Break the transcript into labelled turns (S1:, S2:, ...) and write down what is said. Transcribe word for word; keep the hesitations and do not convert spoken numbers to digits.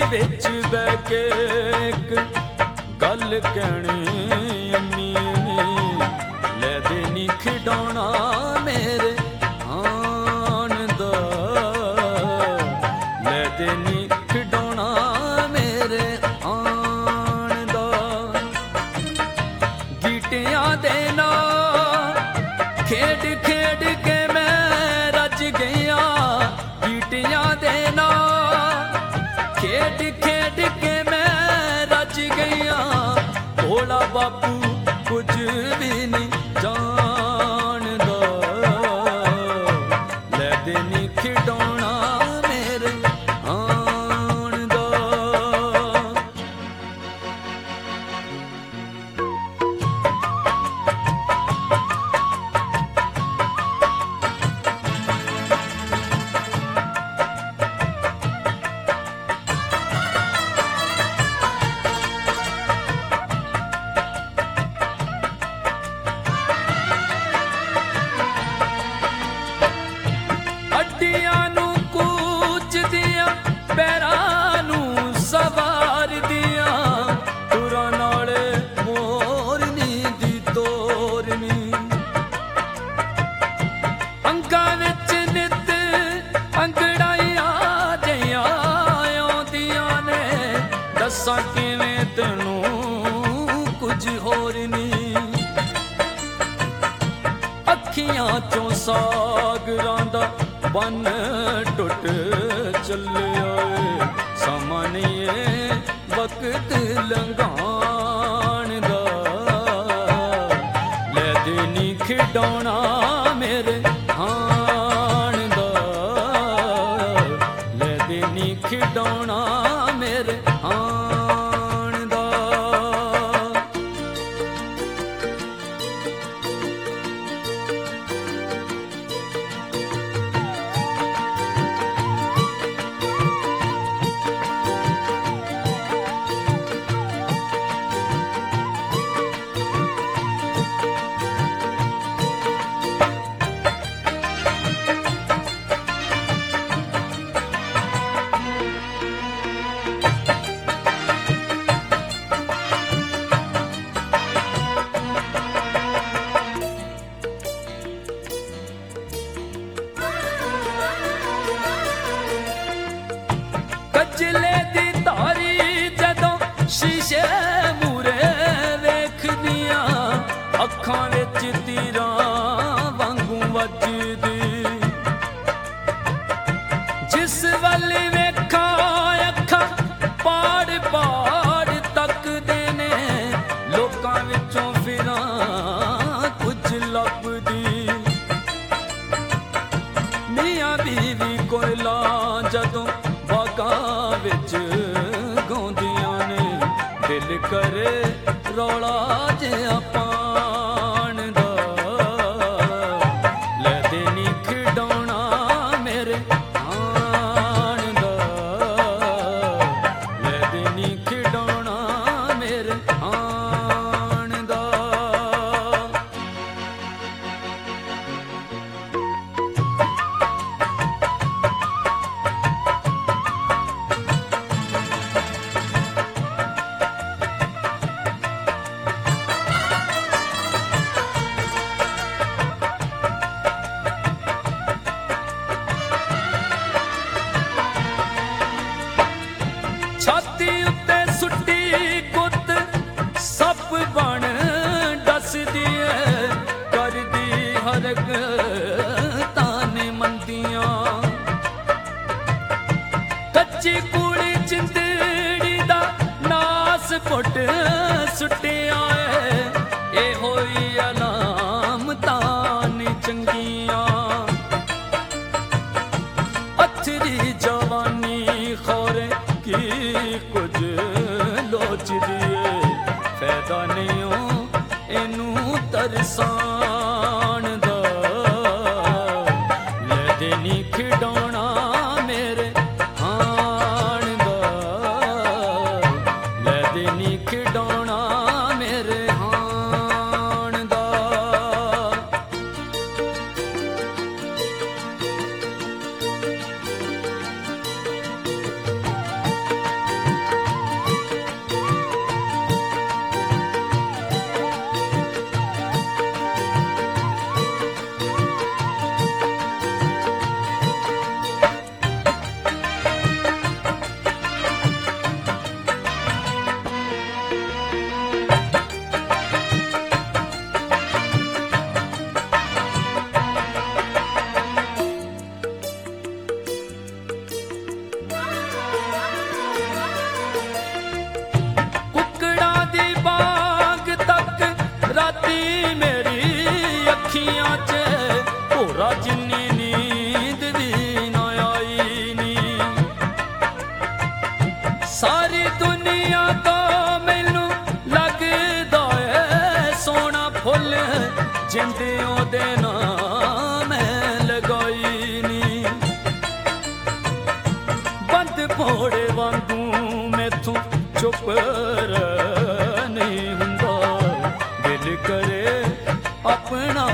S1: ਵਿੱਚ ਬਹਿ ਕੇ ਇੱਕ ਗੱਲ ਕਹਿਣੀ ਅੰਮੀ ਨੀ, ਲੈ ਦੇ ਨੀ ਖਿਡੌਣਾ ਮੇਰੇ ਆਣ ਦਾ, ਲੈ ਦੇ ਨੀ ਖਿਡੌਣਾ ਮੇਰੇ ਆਣ ਦਾ। ਗੀਟਿਆਂ ਦੇ ਨਾਲ ਖੇਡ ਖੇਡ ਕੇ ਮੈਂ ਰੱਜ ਗਈਆਂ, ਗੀਟਿਆਂ ਦੇ ਨਾਲ ਖੇਡ ਖੇਡ ਕੇ ਮੈਂ ਰੱਜ ਗਈਆਂ। ਭੋਲਾ ਬਾਪੂ ਕੁਝ ਵੀ ਨਹੀਂ ਜਾਣਦਾ, ਲੈ ਦੇ ਨੀ ਖਿਡੌਣਾ ਮੇਰੇ ਆਣ ਦਾ। ਅੱਡੀਆਂ ਨੂੰ ਕੂਚਦੀਆਂ ਪੈਰਾਂ ਨੂੰ ਸਵਾਰਦੀਆਂ, ਤੁਰਾਂ ਨਾਲ ਮੋਰਨੀ ਦੀ ਤੋਰਨੀ। ਅੰਗਾਂ ਵਿੱਚ ਨਿੱਤ ਅੰਗੜਾਈਆਂ ਜਿਹੀਆਂ ਆਉਂਦੀਆਂ ਨੇ, ਦੱਸਾਂ ਕਿਵੇਂ ਤੈਨੂੰ ਕੁਝ ਹੋਰ ਨੀ। ਅੱਖੀਆਂ ਚੋਂ ਸਾਗਰਾਂ ਦਾ ਬੰਨ ਟੁੱਟ ਚੱਲਿਆ ਏ, ਸਮਾਂ ਨਹੀਂ ਏ ਵਕਤ ਲੰਘਾਣ ਦਾ, ਲੈ ਦੇ ਨੀ ਖਿਡੌਣਾ ਮੇਰੇ ਆਣ ਦਾ, ਲੈ ਦੇ ਨੀ ਖਿਡੌਣਾ ਮੇਰੇ ਆਣ ਦਾ। ਕੱਜਲੇ ਦੀ ਧਾਰੀ ਜਦੋਂ ਸ਼ੀਸ਼ੇ ਮੂਰੇ ਵੇਖਦੀਆਂ, ਅੱਖਾਂ ਵਿੱਚ ਤੀਰਾਂ ਵਾਂਗੂ ਵੱਜਦੀ। ਜਿਸ ਵੱਲ ਵੇਖਾਂ ਅੱਖਾਂ ਪਾੜ ਪਾੜ ਤੱਕਦੇ ਨੇ, ਲੋਕਾਂ ਵਿੱਚੋਂ ਫਿਰਾਂ ਕੁਝ ਲੱਭਦੀ। ਮੀਆਂ ਬੀਵੀ ਕੋਇਲਾ ਜਦੋਂ ਬਾਗਾਂ ਵਿੱਚ ਗਾਉਂਦੀਆਂ ਨੇ, ਦਿਲ ਕਰੇ ਰੌਲਾ ਜਿਹਾ ਪਾਣ ਦਾ, ਲੈ ਦੇ ਨੀ ਖਿਡੌਣਾ ਮੇਰੇ ਆਣ ਦਾ, ਲੈ ਦੇ ਨੀ ਖਿਡੌਣਾ ਮੇਰੇ ਆਣ ਦਾ। ਛਾਤੀ ਉੱਤੇ ਸੁੱਟੀ ਗੁੱਤ ਸੱਪ ਬਣ ਡਸਦੀ ਏ, ਕਰਦੀ ਹਰਕਤਾਂ ਨੇ ਮੰਦੀਆਂ। ਕੱਚੀ ਕੂੜੀ ਚਿੰਦੜੀ ਦਾ ਨਾਸ ਪੁੱਟ ਸੁੱਟਿਆ ਏ, ਇਹ ਹੋਈ ਅਲਾਮਤਾਂ ਨੇ ਚੰਗੀਆਂ। ਅੱਥਰੀ ਜਵਾਨੀ ਖੌਰੇ ਕੀ ਕੁਝ ਲੋਚਦੀ ਏ, ਫਾਇਦਾ ਨਹੀਂ ਓ ਇਹਨੂੰ ਤਰਸਾਣ ਦਾ, ਲੈ ਦੇ ਨੀ ਖਿਡੌਣਾ ਮੇਰੇ ਆਣ ਦਾ, ਲੈ ਦੇ ਨੀ ਖਿਡੌਣਾ ਮੇਰੇ ਆਣ ਦਾ। ਜਿੰਦ ਉਹਦੇ ਨਾਂ ਮੈਂ ਲਗਾਈ ਨੀ ਬੰਦ ਭੋੜੇ ਵਾਂਗੂ ਮੈਥੋਂ ਚੁੱਪ ਨਹੀਂ ਹੁੰਦਾ ਦਿਲ ਕਰੇ ਆਪਣਾ